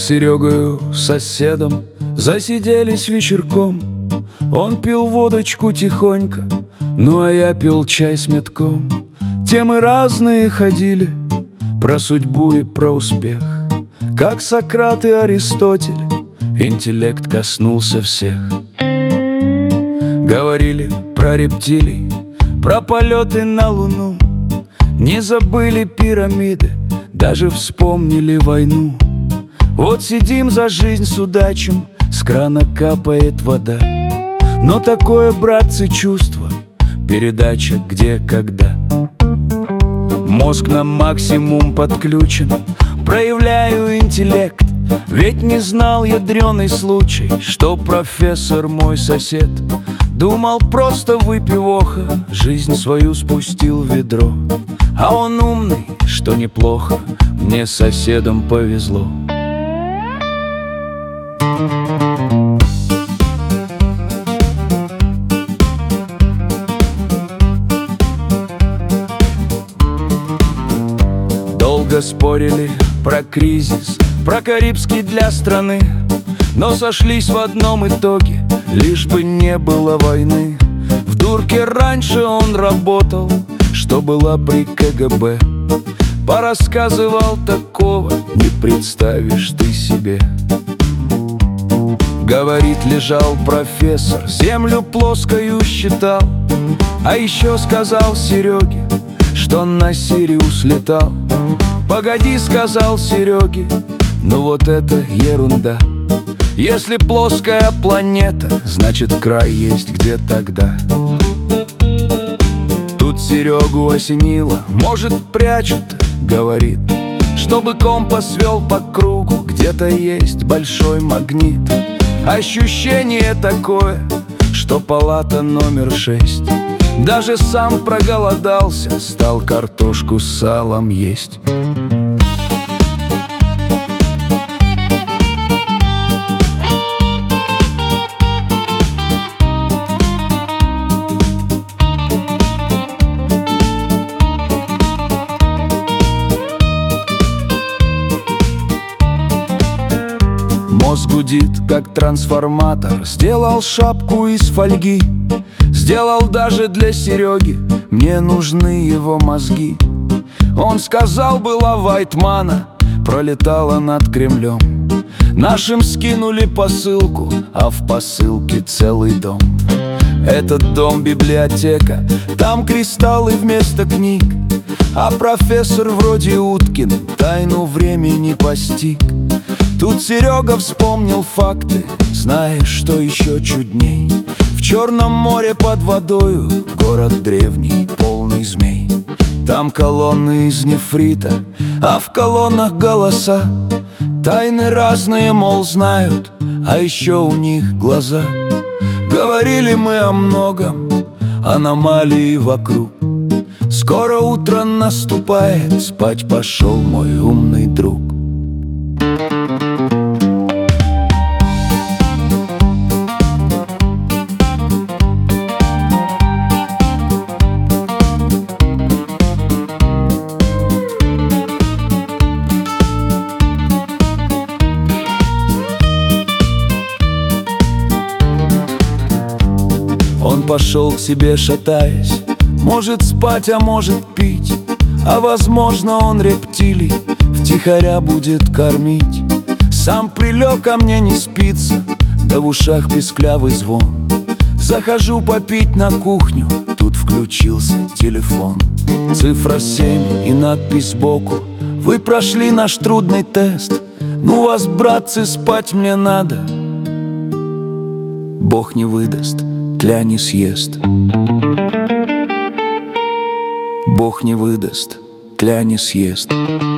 Серегою, соседом, засиделись вечерком. Он пил водочку тихонько, ну а я пил чай с метком. Темы разные ходили, про судьбу и про успех. Как Сократ и Аристотель, интеллект коснулся всех. Говорили про рептилий, про полеты на Луну. Не забыли пирамиды, даже вспомнили войну. Вот сидим за жизнь судачим, с крана капает вода. Но такое, братцы, чувство, передача где, когда. Мозг на максимум подключен, проявляю интеллект. Ведь не знал ядреный случай, что профессор мой сосед. Думал, просто выпивоха, жизнь свою спустил в ведро. А он умный, что неплохо, мне с соседом повезло. Долго спорили про кризис, про Карибский для страны, но сошлись в одном итоге, лишь бы не было войны. В дурке раньше он работал, что была при КГБ. Порассказывал такого, не представишь ты себе. Говорит, лежал профессор, землю плоскою считал. А еще сказал Сереге, что на Сириус летал. Погоди, сказал Сереге, ну вот это ерунда. Если плоская планета, значит край есть где тогда. Тут Серегу осенило, может прячут, говорит, чтобы компас вел по кругу, где-то есть большой магнит. Ощущение такое, что палата номер 6. Даже сам проголодался, стал картошку с салом есть. Мозг гудит, как трансформатор. Сделал шапку из фольги, сделал даже для Сереги, мне нужны его мозги. Он сказал, была Вайтмана, пролетала над Кремлем. Нашим скинули посылку, а в посылке целый дом. Этот дом библиотека, там кристаллы вместо книг. А профессор вроде Уткин тайну времени постиг. Тут Серега вспомнил факты, знаешь, что еще чудней. В Черном море под водою город древний, полный змей. Там колонны из нефрита, а в колоннах голоса. Тайны разные, мол, знают, а еще у них глаза. Говорили мы о многом, аномалии вокруг. Скоро утро наступает, спать пошел мой умный друг. Он пошел к себе, шатаясь, может спать, а может пить. А возможно, он рептилий втихаря будет кормить. Сам прилег, а мне не спится, да в ушах песклявый звон. Захожу попить на кухню, тут включился телефон. Цифра 7 и надпись сбоку: вы прошли наш трудный тест. Ну вас, братцы, спать мне надо. Бог не выдаст, тля не съест. Бог не выдаст, тля не съест.